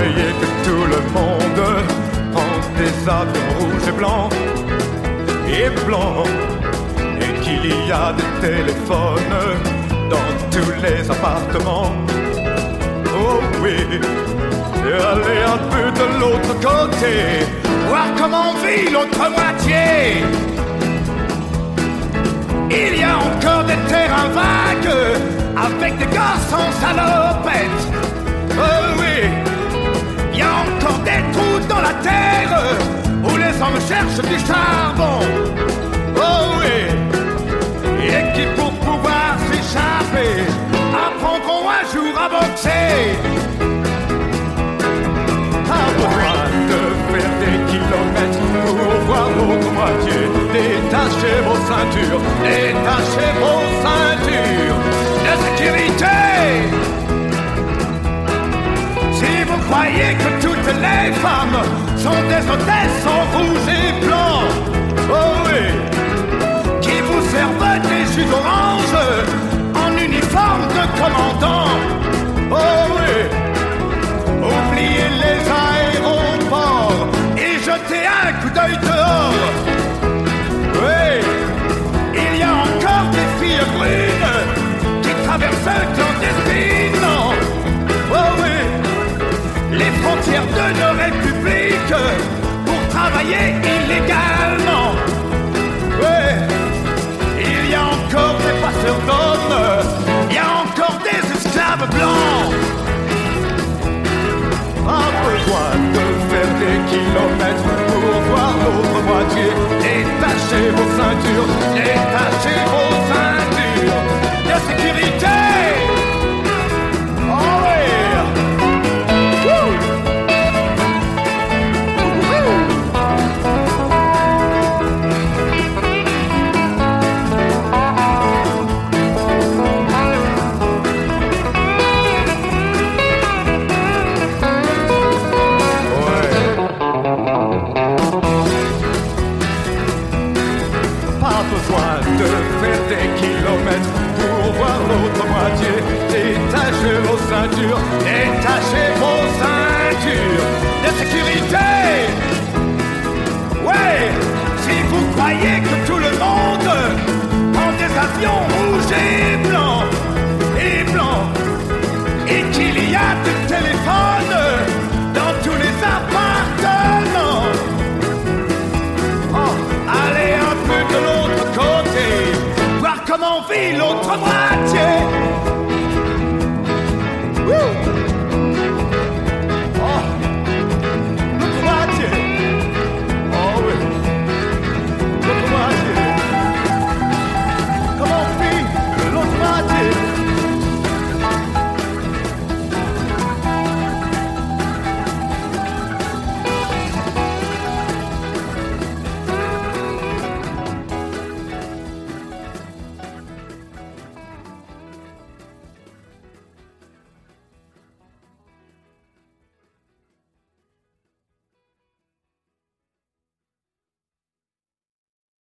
croyez que tout le monde prend des avions rouges et blancs, et qu'il y a des téléphones dans tous les appartements? Oh oui, et aller un peu de l'autre côté, voir comment vit l'autre moitié. Il y a encore des terrains vagues avec des gars sans salopette. Oh oui, il y a encore des trous dans la terre où les hommes cherchent du charbon. Oh oui, et qui pour pouvoir s'échapper apprendront un jour à boxer. Pas besoin de faire des kilomètres pour voir l'autre moitié. Détachez vos ceintures de sécurité. Si vous croyez que toutes les femmes sont des hôtesses en rouge et blanc, oh oui, qui vous servent des jus d'orange en uniforme de commandant, oh oui, oubliez les aéroports et jetez un coup d'œil dehors. Oui, il y a encore des filles brunes qui traversent clandestinement, oh oui, les frontières de nos républiques pour travailler illégalement. Oui, il y a encore des passeurs d'hommes, il y a encore des esclaves blancs. Pas besoin de faire des kilomètres pour voir l'autre moitié. Détachez vos ceintures de sécurité. Oh oui. De faire des kilomètres pour voir l'autre moitié. Détachez vos ceintures de sécurité. Ouais, si vous croyez que tout le monde prend des avions rouges et blancs, et qu'il y a des téléphones dans tous les appartements, oh, allez un peu de l'autre côté, voir comment vit l'autre moitié. Woo!